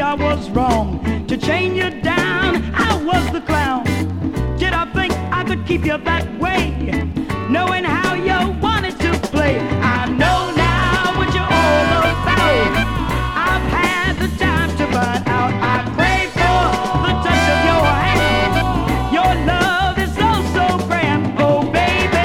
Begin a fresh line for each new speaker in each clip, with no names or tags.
I was wrong to chain you down? I was the clown. Did I think I could keep you that way, knowing how you wanted to play? I know now what you're all about. I've had the time to find out. I crave for the touch of your hand. Your love is so, so grand. Oh, baby.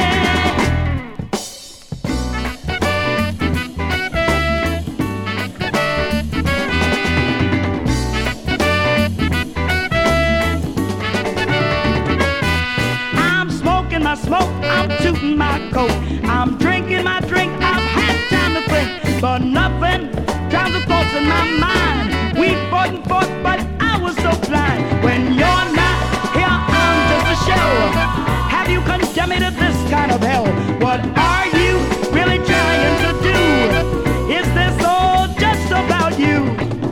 I'm smoking my smoke, I'm tooting my coat, I'm drinking my drink, I've had time to think, but nothing drowns the thoughts in my mind. We fought and fought, but I was so blind. When you're not here, I'm just a shell. Have you condemned me to this kind of hell? What are you really trying to do? Is this all just about you?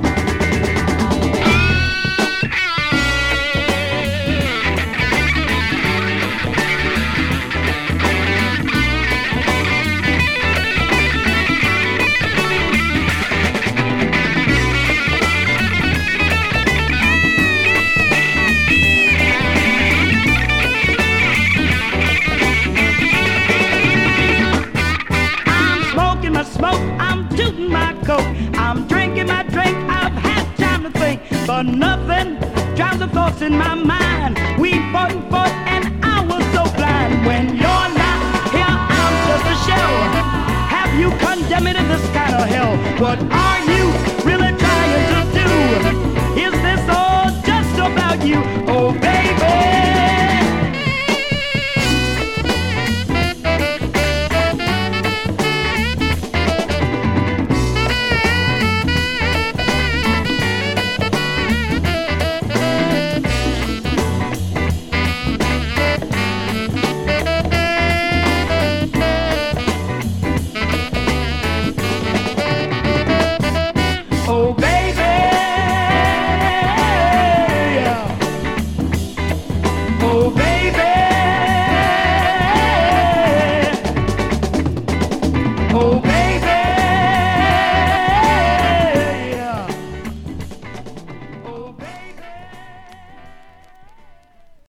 Smoke, I'm tooting my coat, I'm drinking my drink, I've had time to think, but nothing drowns the thoughts in my mind. We fought and fought and I was so blind. When you're not here, I'm just a shell. Have you condemned me to this kind of hell? What are you